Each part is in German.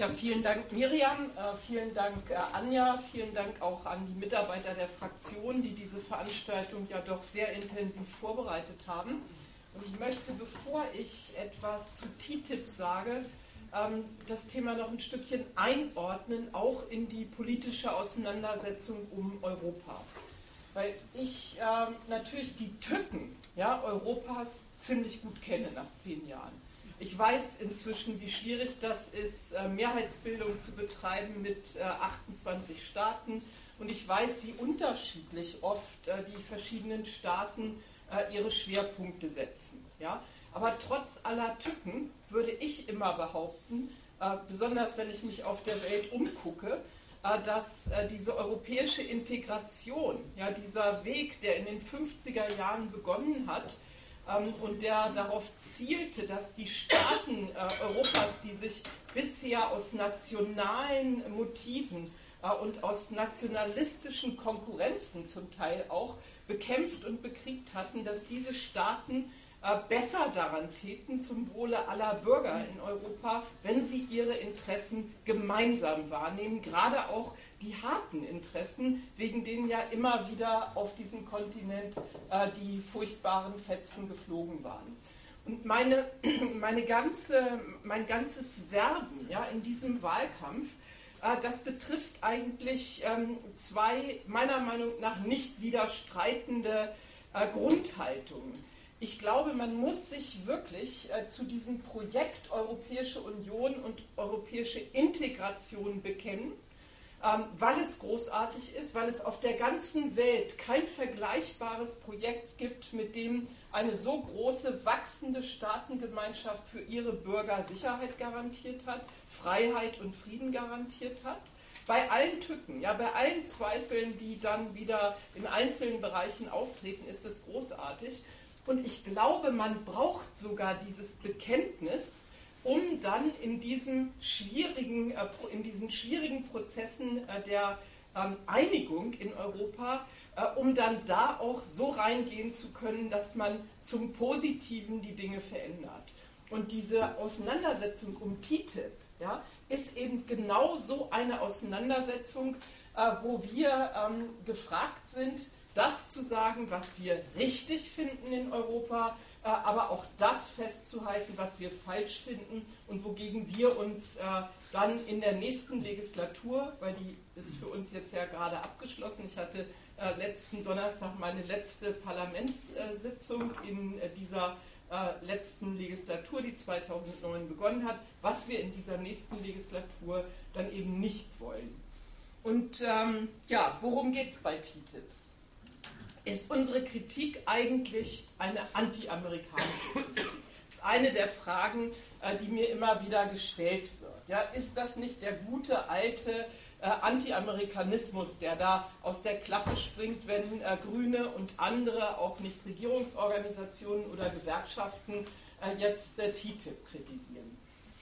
Ja, vielen Dank Miriam, vielen Dank Anja, vielen Dank auch an die Mitarbeiter der Fraktion, die diese Veranstaltung ja doch sehr intensiv vorbereitet haben. Und ich möchte, bevor ich etwas zu TTIP sage, das Thema noch ein Stückchen einordnen, auch in die politische Auseinandersetzung um Europa. Weil ich natürlich die Tücken Europas ziemlich gut kenne nach 10 Jahren. Ich weiß inzwischen, wie schwierig das ist, Mehrheitsbildung zu betreiben mit 28 Staaten. Und ich weiß, wie unterschiedlich oft die verschiedenen Staaten ihre Schwerpunkte setzen. Ja? Aber trotz aller Tücken würde ich immer behaupten, besonders wenn ich mich auf der Welt umgucke, dass diese europäische Integration, ja, dieser Weg, der in den 50er Jahren begonnen hat, und der darauf zielte, dass die Staaten Europas, die sich bisher aus nationalen Motiven und aus nationalistischen Konkurrenzen zum Teil auch bekämpft und bekriegt hatten, dass diese Staaten besser daran täten, zum Wohle aller Bürger in Europa, wenn sie ihre Interessen gemeinsam wahrnehmen, gerade auch die harten Interessen, wegen denen ja immer wieder auf diesem Kontinent die furchtbaren Fetzen geflogen waren. Und mein ganzes Werben in diesem Wahlkampf, das betrifft eigentlich zwei meiner Meinung nach nicht widerstreitende Grundhaltungen. Ich glaube, man muss sich wirklich zu diesem Projekt Europäische Union und europäische Integration bekennen, weil es großartig ist, weil es auf der ganzen Welt kein vergleichbares Projekt gibt, mit dem eine so große, wachsende Staatengemeinschaft für ihre Bürger Sicherheit garantiert hat, Freiheit und Frieden garantiert hat. Bei allen Tücken, ja, bei allen Zweifeln, die dann wieder in einzelnen Bereichen auftreten, ist es großartig. Und ich glaube, man braucht sogar dieses Bekenntnis, um dann in diesen schwierigen Prozessen der Einigung in Europa, um dann da auch so reingehen zu können, dass man zum Positiven die Dinge verändert. Und diese Auseinandersetzung um TTIP ist eben genau so eine Auseinandersetzung, wo wir gefragt sind, das zu sagen, was wir richtig finden in Europa, aber auch das festzuhalten, was wir falsch finden und wogegen wir uns dann in der nächsten Legislatur, weil die ist für uns jetzt ja gerade abgeschlossen, ich hatte letzten Donnerstag meine letzte Parlamentssitzung in dieser letzten Legislatur, die 2009 begonnen hat, was wir in dieser nächsten Legislatur dann eben nicht wollen. Und worum geht es bei TTIP? Ist unsere Kritik eigentlich eine anti-amerikanische Kritik? Das ist eine der Fragen, die mir immer wieder gestellt wird. Ja, ist das nicht der gute alte Anti-Amerikanismus, der da aus der Klappe springt, wenn Grüne und andere, auch Nichtregierungsorganisationen oder Gewerkschaften, jetzt TTIP kritisieren?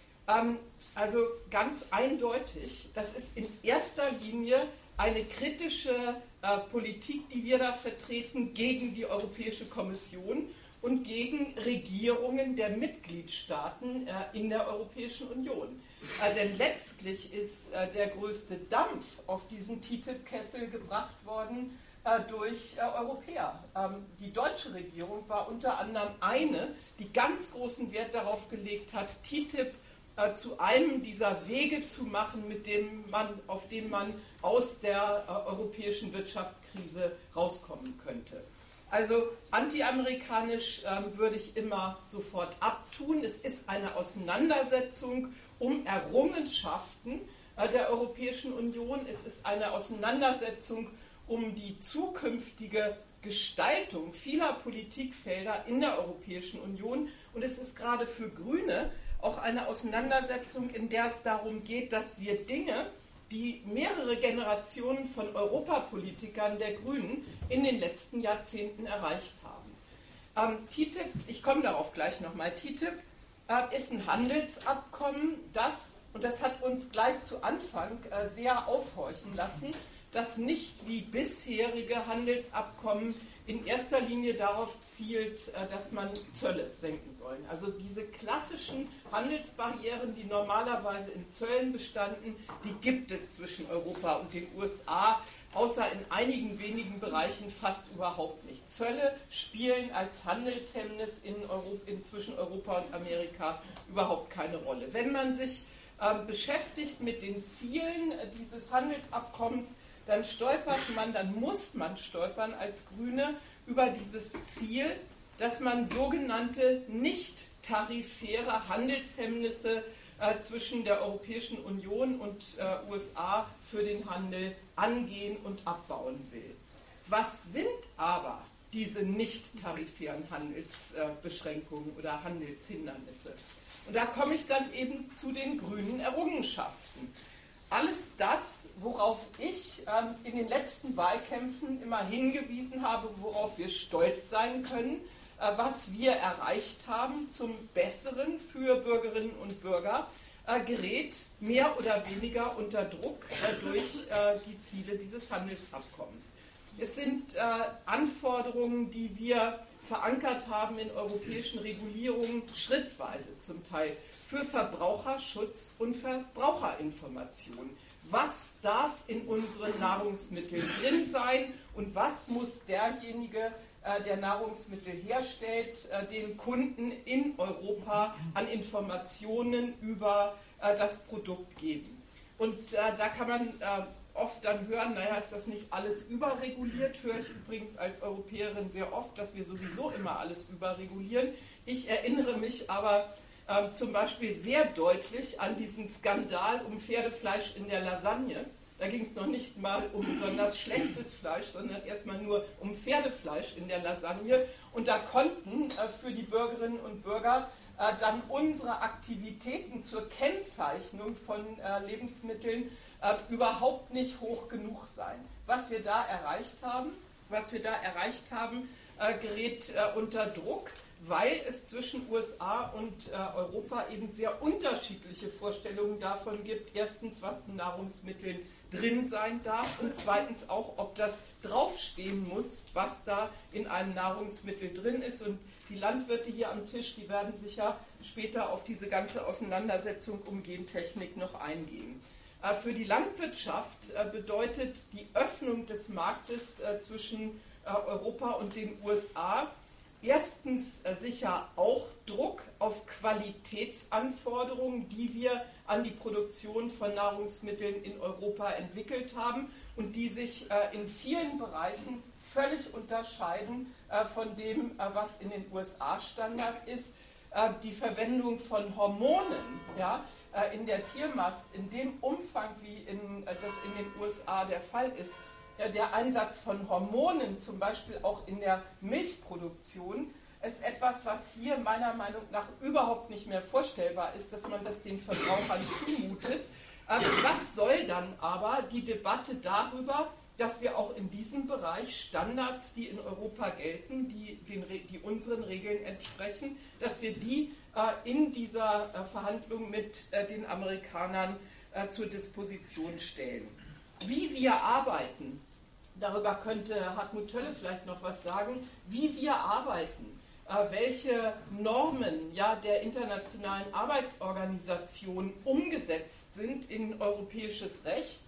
Also ganz eindeutig, das ist in erster Linie eine kritische Politik, die wir da vertreten, gegen die Europäische Kommission und gegen Regierungen der Mitgliedstaaten in der Europäischen Union. Denn letztlich ist der größte Dampf auf diesen TTIP-Kessel gebracht worden durch Europäer. Die deutsche Regierung war unter anderem eine, die ganz großen Wert darauf gelegt hat, TTIP zu einem dieser Wege zu machen, auf dem man aus der europäischen Wirtschaftskrise rauskommen könnte. Also antiamerikanisch würde ich immer sofort abtun. Es ist eine Auseinandersetzung um Errungenschaften der Europäischen Union. Es ist eine Auseinandersetzung um die zukünftige Gestaltung vieler Politikfelder in der Europäischen Union. Und es ist gerade für Grüne auch eine Auseinandersetzung, in der es darum geht, dass wir Dinge, die mehrere Generationen von Europapolitikern der Grünen in den letzten Jahrzehnten erreicht haben. TTIP, ich komme darauf gleich nochmal, TTIP ist ein Handelsabkommen, und das hat uns gleich zu Anfang sehr aufhorchen lassen, das nicht wie bisherige Handelsabkommen in erster Linie darauf zielt, dass man Zölle senken soll. Also diese klassischen Handelsbarrieren, die normalerweise in Zöllen bestanden, die gibt es zwischen Europa und den USA, außer in einigen wenigen Bereichen fast überhaupt nicht. Zölle spielen als Handelshemmnis zwischen Europa und Amerika überhaupt keine Rolle. Wenn man sich beschäftigt mit den Zielen dieses Handelsabkommens, dann muss man stolpern als Grüne über dieses Ziel, dass man sogenannte nicht tarifäre Handelshemmnisse zwischen der Europäischen Union und USA für den Handel angehen und abbauen will. Was sind aber diese nicht tarifären Handelsbeschränkungen oder Handelshindernisse? Und da komme ich dann eben zu den grünen Errungenschaften. Alles das, worauf ich in den letzten Wahlkämpfen immer hingewiesen habe, worauf wir stolz sein können, was wir erreicht haben zum Besseren für Bürgerinnen und Bürger, gerät mehr oder weniger unter Druck durch die Ziele dieses Handelsabkommens. Es sind Anforderungen, die wir verankert haben in europäischen Regulierungen, schrittweise zum Teil, für Verbraucherschutz und Verbraucherinformation. Was darf in unseren Nahrungsmitteln drin sein und was muss derjenige, der Nahrungsmittel herstellt, den Kunden in Europa an Informationen über das Produkt geben. Und da kann man oft dann hören, naja, ist das nicht alles überreguliert? Höre ich übrigens als Europäerin sehr oft, dass wir sowieso immer alles überregulieren. Ich erinnere mich aber zum Beispiel sehr deutlich an diesen Skandal um Pferdefleisch in der Lasagne. Da ging es noch nicht mal um besonders schlechtes Fleisch, sondern erstmal nur um Pferdefleisch in der Lasagne. Und da konnten für die Bürgerinnen und Bürger dann unsere Aktivitäten zur Kennzeichnung von Lebensmitteln überhaupt nicht hoch genug sein. Was wir da erreicht haben, gerät unter Druck, weil es zwischen USA und Europa eben sehr unterschiedliche Vorstellungen davon gibt. Erstens, was in Nahrungsmitteln drin sein darf und zweitens auch, ob das draufstehen muss, was da in einem Nahrungsmittel drin ist. Und die Landwirte hier am Tisch, die werden sicher später auf diese ganze Auseinandersetzung um Gentechnik noch eingehen. Für die Landwirtschaft bedeutet die Öffnung des Marktes zwischen Europa und den USA erstens sicher auch Druck auf Qualitätsanforderungen, die wir an die Produktion von Nahrungsmitteln in Europa entwickelt haben und die sich in vielen Bereichen völlig unterscheiden von dem, was in den USA Standard ist. Die Verwendung von Hormonen, ja, in der Tiermast in dem Umfang, wie das in den USA der Fall ist, der Einsatz von Hormonen, zum Beispiel auch in der Milchproduktion, ist etwas, was hier meiner Meinung nach überhaupt nicht mehr vorstellbar ist, dass man das den Verbrauchern zumutet. Was soll dann aber die Debatte darüber, dass wir auch in diesem Bereich Standards, die in Europa gelten, die unseren Regeln entsprechen, dass wir die in dieser Verhandlung mit den Amerikanern zur Disposition stellen. Wie wir arbeiten, darüber könnte Hartmut Tölle vielleicht noch was sagen, wie wir arbeiten, welche Normen der Internationalen Arbeitsorganisation umgesetzt sind in europäisches Recht.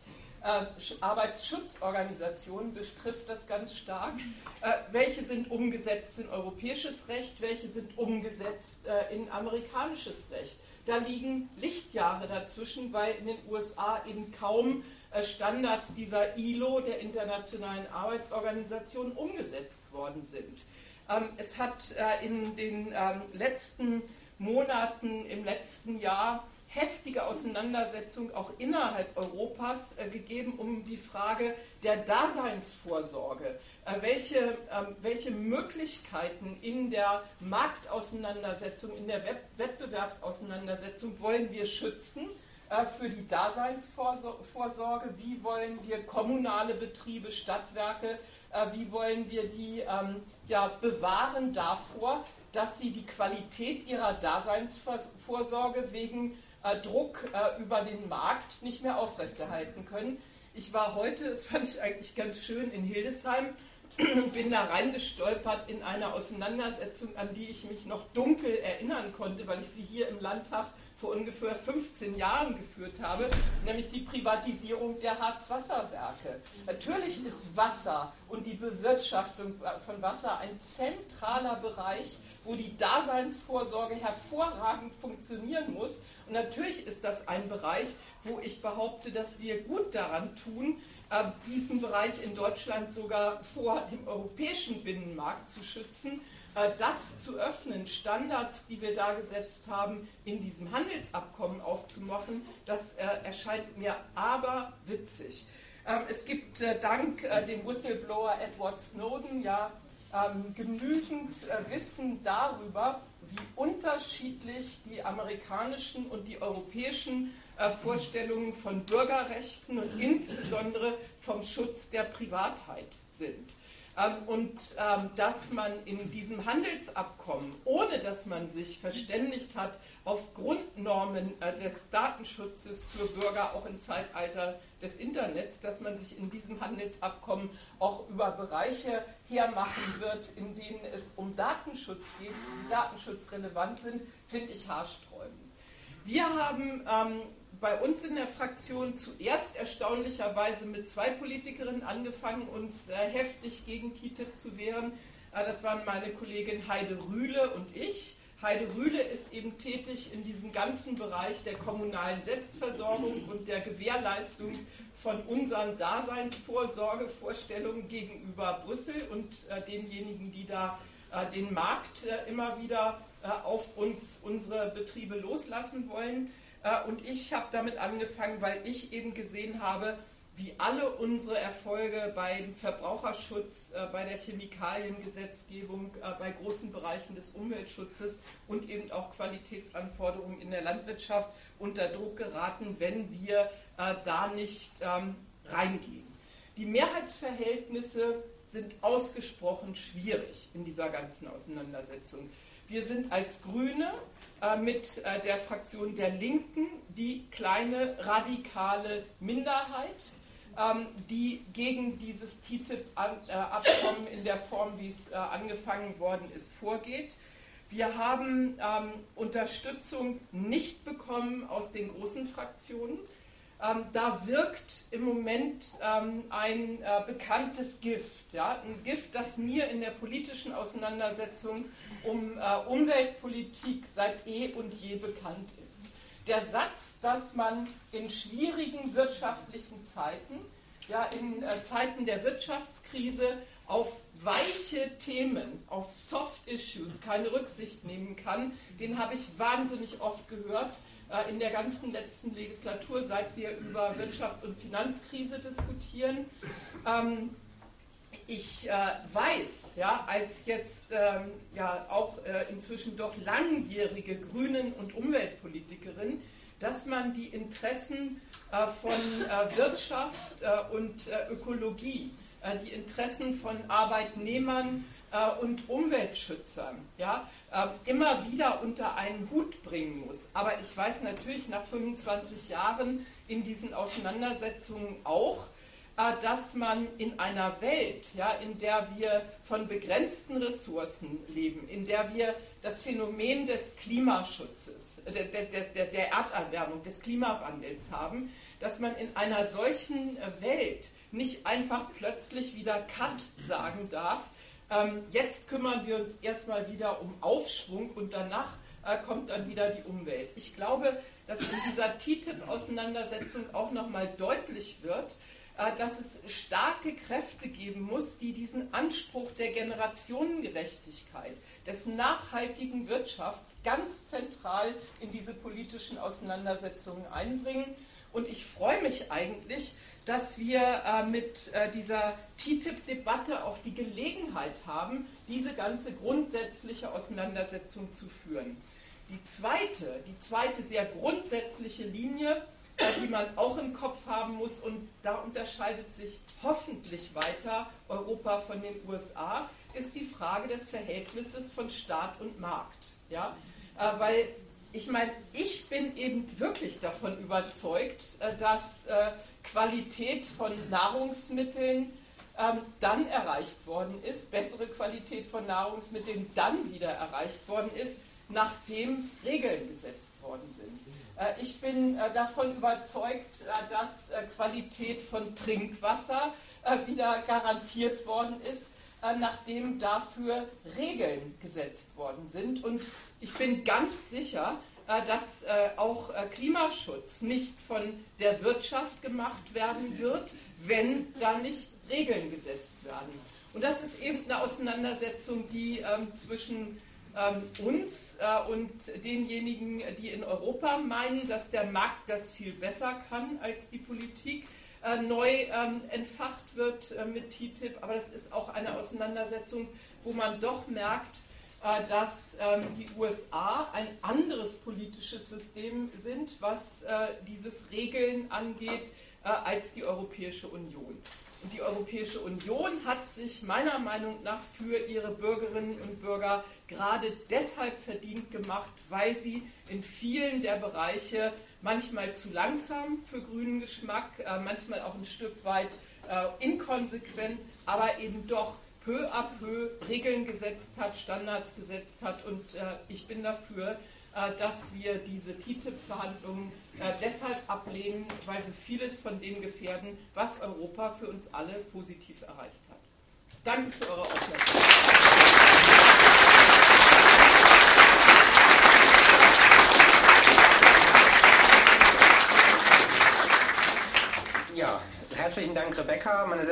Arbeitsschutzorganisationen betrifft das ganz stark. Welche sind umgesetzt in europäisches Recht, welche sind umgesetzt in amerikanisches Recht? Da liegen Lichtjahre dazwischen, weil in den USA eben kaum Standards dieser ILO, der Internationalen Arbeitsorganisation, umgesetzt worden sind. Es hat in den letzten Monaten, im letzten Jahr, heftige Auseinandersetzung auch innerhalb Europas gegeben um die Frage der Daseinsvorsorge. Welche Möglichkeiten in der Marktauseinandersetzung, in der Wettbewerbsauseinandersetzung wollen wir schützen für die Daseinsvorsorge? Wie wollen wir kommunale Betriebe, Stadtwerke, wie wollen wir die bewahren davor, dass sie die Qualität ihrer Daseinsvorsorge wegen Druck über den Markt nicht mehr aufrechterhalten können? Ich war heute, das fand ich eigentlich ganz schön, in Hildesheim und bin da reingestolpert in eine Auseinandersetzung, an die ich mich noch dunkel erinnern konnte, weil ich sie hier im Landtag vor ungefähr 15 Jahren geführt habe, nämlich die Privatisierung der Harzwasserwerke. Natürlich ist Wasser und die Bewirtschaftung von Wasser ein zentraler Bereich, wo die Daseinsvorsorge hervorragend funktionieren muss. Und natürlich ist das ein Bereich, wo ich behaupte, dass wir gut daran tun, diesen Bereich in Deutschland sogar vor dem europäischen Binnenmarkt zu schützen, das zu öffnen, Standards, die wir da gesetzt haben, in diesem Handelsabkommen aufzumachen, das erscheint mir aberwitzig. Es gibt dank dem Whistleblower Edward Snowden ja genügend Wissen darüber, wie unterschiedlich die amerikanischen und die europäischen Vorstellungen von Bürgerrechten und insbesondere vom Schutz der Privatheit sind. Dass man in diesem Handelsabkommen, ohne dass man sich verständigt hat auf Grundnormen des Datenschutzes für Bürger auch im Zeitalter des Internets, dass man sich in diesem Handelsabkommen auch über Bereiche hermachen wird, in denen es um Datenschutz geht, die datenschutzrelevant sind, finde ich haarsträubend. Wir haben bei uns in der Fraktion zuerst erstaunlicherweise mit 2 Politikerinnen angefangen, uns heftig gegen TTIP zu wehren. Das waren meine Kollegin Heide Rühle und ich. Heide Rühle ist eben tätig in diesem ganzen Bereich der kommunalen Selbstversorgung und der Gewährleistung von unseren Daseinsvorsorgevorstellungen gegenüber Brüssel und denjenigen, die da den Markt immer wieder auf unsere Betriebe loslassen wollen. Und ich habe damit angefangen, weil ich eben gesehen habe, wie alle unsere Erfolge beim Verbraucherschutz, bei der Chemikaliengesetzgebung, bei großen Bereichen des Umweltschutzes und eben auch Qualitätsanforderungen in der Landwirtschaft unter Druck geraten, wenn wir da nicht reingehen. Die Mehrheitsverhältnisse sind ausgesprochen schwierig in dieser ganzen Auseinandersetzung. Wir sind als Grüne mit der Fraktion der Linken die kleine radikale Minderheit, die gegen dieses TTIP-Abkommen in der Form, wie es angefangen worden ist, vorgeht. Wir haben Unterstützung nicht bekommen aus den großen Fraktionen. Da wirkt im Moment ein bekanntes Gift, ja? Ein Gift, das mir in der politischen Auseinandersetzung um Umweltpolitik seit eh und je bekannt ist. Der Satz, dass man in schwierigen wirtschaftlichen Zeiten, ja, in Zeiten der Wirtschaftskrise, auf weiche Themen, auf Soft Issues keine Rücksicht nehmen kann, den habe ich wahnsinnig oft gehört in der ganzen letzten Legislatur, seit wir über Wirtschafts- und Finanzkrise diskutieren. Ich weiß, ja, als jetzt auch inzwischen doch langjährige Grünen- und Umweltpolitikerin, dass man die Interessen von Wirtschaft und Ökologie, die Interessen von Arbeitnehmern und Umweltschützern, ja, immer wieder unter einen Hut bringen muss. Aber ich weiß natürlich nach 25 Jahren in diesen Auseinandersetzungen auch, dass man in einer Welt, ja, in der wir von begrenzten Ressourcen leben, in der wir das Phänomen des Klimaschutzes, der Erderwärmung, des Klimawandels haben, dass man in einer solchen Welt nicht einfach plötzlich wieder Cut sagen darf. Jetzt kümmern wir uns erstmal wieder um Aufschwung und danach kommt dann wieder die Umwelt. Ich glaube, dass in dieser TTIP-Auseinandersetzung auch nochmal deutlich wird, dass es starke Kräfte geben muss, die diesen Anspruch der Generationengerechtigkeit, des nachhaltigen Wirtschafts ganz zentral in diese politischen Auseinandersetzungen einbringen. Und ich freue mich eigentlich, dass wir mit dieser TTIP-Debatte auch die Gelegenheit haben, diese ganze grundsätzliche Auseinandersetzung zu führen. Die zweite sehr grundsätzliche Linie, die man auch im Kopf haben muss, und da unterscheidet sich hoffentlich weiter Europa von den USA, ist die Frage des Verhältnisses von Staat und Markt. Ja? Weil ich meine, ich bin eben wirklich davon überzeugt, dass Qualität von Nahrungsmitteln dann erreicht worden ist, bessere Qualität von Nahrungsmitteln dann wieder erreicht worden ist, nachdem Regeln gesetzt worden sind. Ich bin davon überzeugt, dass Qualität von Trinkwasser wieder garantiert worden ist, nachdem dafür Regeln gesetzt worden sind. Und ich bin ganz sicher, dass auch Klimaschutz nicht von der Wirtschaft gemacht werden wird, wenn da nicht Regeln gesetzt werden. Und das ist eben eine Auseinandersetzung, die zwischen uns und denjenigen, die in Europa meinen, dass der Markt das viel besser kann als die Politik, neu entfacht wird mit TTIP. Aber das ist auch eine Auseinandersetzung, wo man doch merkt, dass die USA ein anderes politisches System sind, was dieses Regeln angeht, als die Europäische Union. Und die Europäische Union hat sich meiner Meinung nach für ihre Bürgerinnen und Bürger gerade deshalb verdient gemacht, weil sie in vielen der Bereiche manchmal zu langsam für grünen Geschmack, manchmal auch ein Stück weit inkonsequent, aber eben doch peu à peu Regeln gesetzt hat, Standards gesetzt hat. Und ich bin dafür, dass wir diese TTIP-Verhandlungen deshalb ablehnen, weil sie vieles von dem gefährden, was Europa für uns alle positiv erreicht hat. Danke für eure Aufmerksamkeit. Ja, herzlichen Dank, Rebecca. Meine